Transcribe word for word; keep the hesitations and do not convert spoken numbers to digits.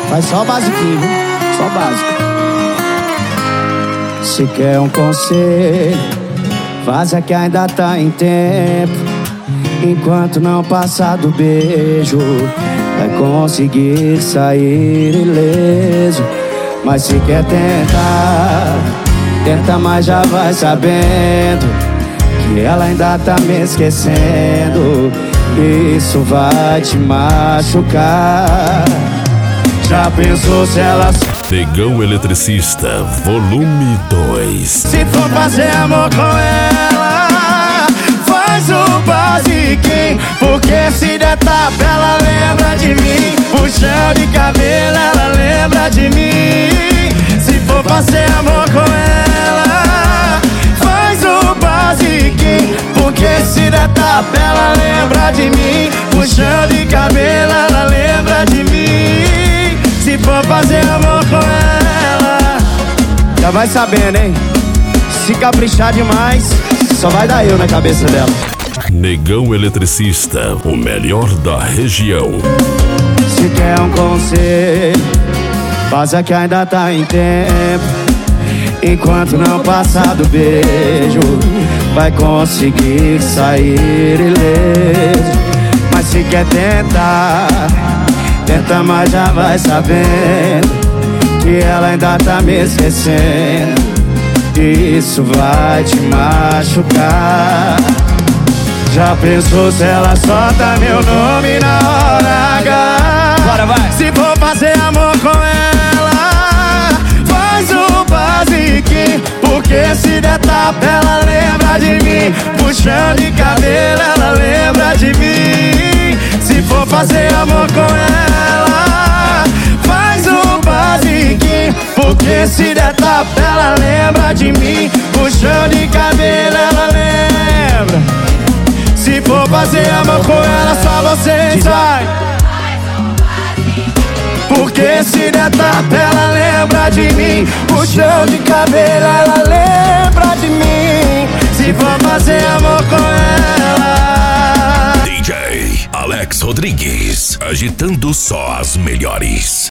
Faz só o basiquinho, viu? Só o básico. Se quer um conselho, faça que ainda tá em tempo. Enquanto não passar do beijo, vai conseguir sair ileso. Mas se quer tentar, tenta, mas já vai sabendo que ela ainda tá me esquecendo. Isso vai te machucar. Já pensou se ela... Negão Eletricista, volume dois. Se for fazer amor com ela, faz o basiquinho, porque se der tapa ela lembra de mim. Puxão de cabelo ela lembra de mim. Se for fazer amor com ela, faz o basiquinho, porque se der tapa ela lembra de mim. Puxão de cabelo ela lembra de mim. Se for fazer amor com ela, já vai sabendo, hein? Se caprichar demais, só vai dar eu na cabeça dela. Negão Eletricista, o melhor da região. Se quer um conselho, faça que ainda tá em tempo. Enquanto não passar do beijo, vai conseguir sair ileso. Mas se quer tentar, tenta, mas já vai sabendo que ela ainda tá me esquecendo. Isso vai te machucar. Já pensou se ela solta meu nome na hora H? Bora, vai! Se for fazer amor com ela, faz o basiquinho, porque se der tapa ela lembra de mim. Puxão de cabelo ela lembra de mim. Se for fazer amor com ela, faz o basiquinho, porque se der tapa ela lembra de mim. Puxão de cabelo ela lembra. Se for fazer amor com ela, só você sai. Porque se der tapa ela lembra de mim. Puxão de cabelo ela lembra de mim. Se for fazer amor com ela. D J Alex Rodrigues, agitando só as melhores.